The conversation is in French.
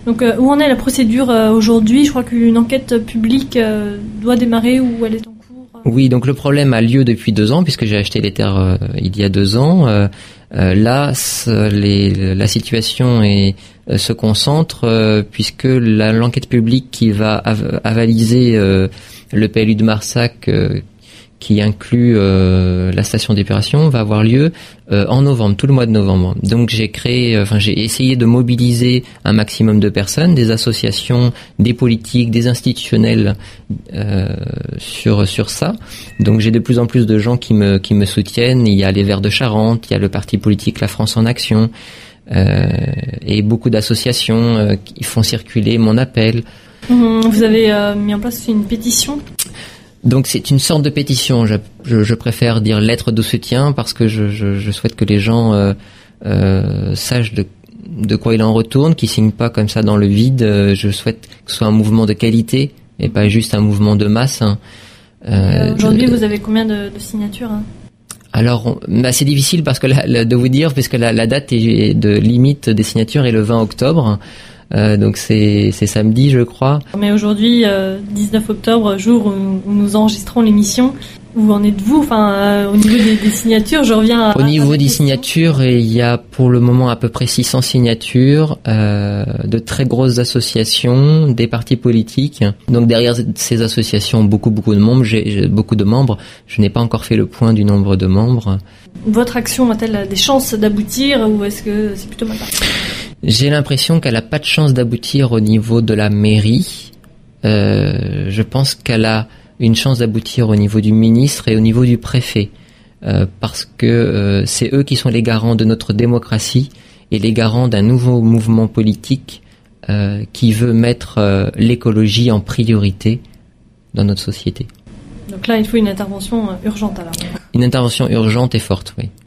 Donc où en est la procédure aujourd'hui ? Je crois qu'une enquête publique doit démarrer ou elle est en cours. Oui, donc le problème a lieu depuis 2 ans puisque j'ai acheté les terres il y a 2 ans. Là, la situation se concentre puisque l'enquête publique qui va avaliser le PLU de Marsac qui inclut la station d'épuration va avoir lieu en novembre, tout le mois de novembre. Donc j'ai essayé de mobiliser un maximum de personnes, des associations, des politiques, des institutionnels sur ça. Donc j'ai de plus en plus de gens qui me soutiennent. Il y a les Verts de Charente, il y a le parti politique La France en Action et beaucoup d'associations qui font circuler mon appel. Vous avez mis en place une pétition ? Donc c'est une sorte de pétition. Je préfère dire lettre de soutien parce que je souhaite que les gens sachent de quoi il en retourne, qu'ils signent pas comme ça dans le vide. Je souhaite que ce soit un mouvement de qualité et pas juste un mouvement de masse. Aujourd'hui, vous avez combien de signatures ? Alors, c'est difficile parce que de vous dire, puisque la date de limite des signatures est le 20 octobre. Donc c'est samedi, je crois. Mais aujourd'hui, 19 octobre, jour où nous enregistrons l'émission, où en êtes-vous ? Au niveau des signatures, je reviens Au niveau des signatures, il y a pour le moment à peu près 600 signatures, de très grosses associations, des partis politiques. Donc derrière ces associations, beaucoup de membres. J'ai beaucoup de membres. Je n'ai pas encore fait le point du nombre de membres. Votre action a-t-elle des chances d'aboutir ou est-ce que c'est plutôt mal parti ? J'ai l'impression qu'elle a pas de chance d'aboutir au niveau de la mairie. Je pense qu'elle a une chance d'aboutir au niveau du ministre et au niveau du préfet, parce que c'est eux qui sont les garants de notre démocratie et les garants d'un nouveau mouvement politique qui veut mettre l'écologie en priorité dans notre société. Donc là, il faut une intervention urgente alors. Une intervention urgente et forte, oui.